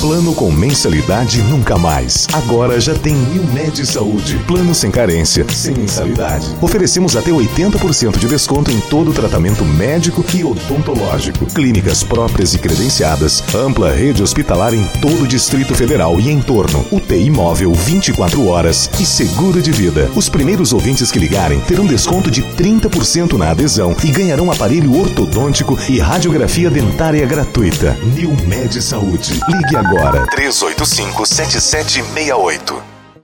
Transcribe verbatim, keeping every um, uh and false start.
Plano com mensalidade nunca mais. Agora já tem Nilmed Saúde. Plano sem carência, sem mensalidade. Oferecemos até oitenta por cento de desconto em todo o tratamento médico e odontológico. Clínicas próprias e credenciadas. Ampla rede hospitalar em todo o Distrito Federal e entorno. U T I móvel vinte e quatro horas e seguro de vida. Os primeiros ouvintes que ligarem terão desconto de trinta por cento na adesão e ganharão aparelho ortodôntico e radiografia dentária gratuita. Nilmed Saúde. Ligue agora. três oito cinco, sete sete seis oito.